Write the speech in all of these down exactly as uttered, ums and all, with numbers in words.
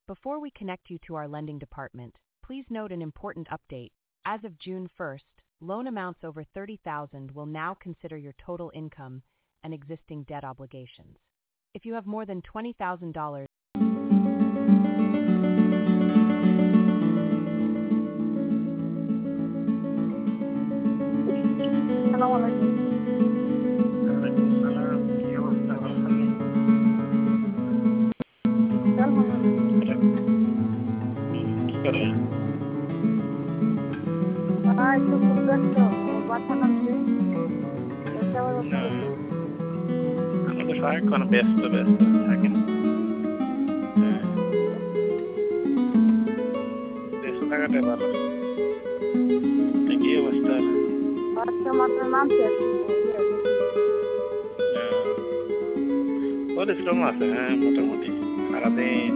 Before we connect you to our lending department, please note an important update. As of June first, loan amounts over thirty thousand dollars will now consider your total income and existing debt obligations. If you have more than twenty thousand dollars, কোনো ব্যস্ত ব্যস্ত থাকেন ব্যস্ত থাকাটাই ভালো। কি অবস্থা? পরিশ্রম আছে, হ্যাঁ, মোটামুটি সারাদিন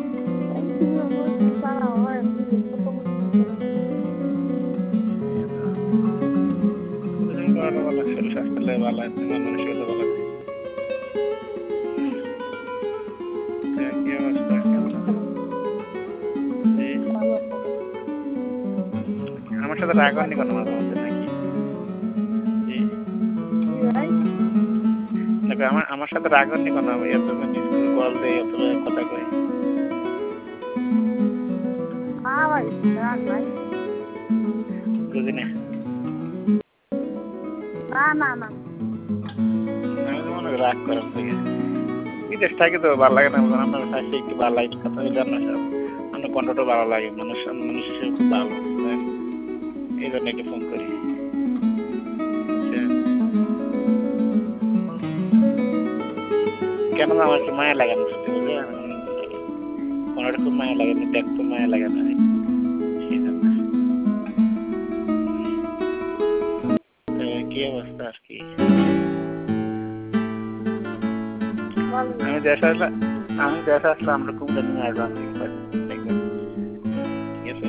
শরীর স্বাস্থ্য ভালো আছে, মানুষের ভালো আছে। আমার সাথে রাগ হয়নি কোনো মাঝে মধ্যে নাকি? আমার আমার সাথে রাগ হয়নি কোনো? এত স্কুল কল দেয়, এত কথা কই। বুঝি না, আমি তো মনে রাগ করার থেকে বিদেশ থাকি তো ভালো লাগে না। আপনার সাথে একটু ভালো লাগে, কথা জানো সব, আপনার কণ্ঠটা ভালো লাগে, মানুষ মানুষ খুব ভালো, এই জন্য একটু ফোন করি। কেন আমার একটু মায়া লাগে না, সত্যি বলতে কোনোটা খুব মায়া লাগে না, দেখতে মায়া লাগে না, সেই জন্য। কি অবস্থা আর কি? আমি দেশে আসলে আমি দেশে আসলে আমরা কুমড়া নিয়ে আসবো, দেখবেন, ঠিক আছে?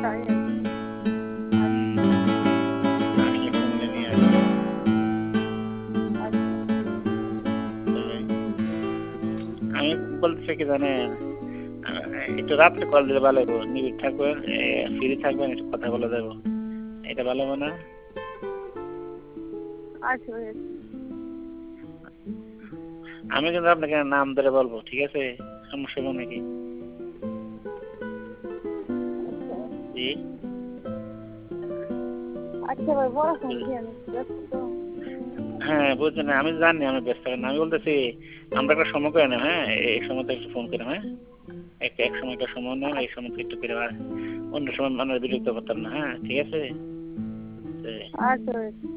আমি বলতেছি কি জানেন, একটু রাত্রে কল দিলে ভালো হবো, নিবিড় থাকবেন, ফ্রি থাকবেন, একটু কথা বলে যাবো, এটা ভালো হবে না? আমি কিন্তু আপনাকে নাম ধরে বলবো, ঠিক আছে? সমস্যা হবে নাকি? জি, হ্যাঁ বুঝছেন, আমি জানি আমি ব্যস্ত থাকেন, আমি বলতেছি আমরা একটা সময় করে নেব, হ্যাঁ, এই সময়তে একটু ফোন করে, হ্যাঁ, একটা এক সময় একটা সময় নেব, এই সময় একটু করে, অন্য সময় মানে বিরক্ত করতাম না, হ্যাঁ, ঠিক আছে?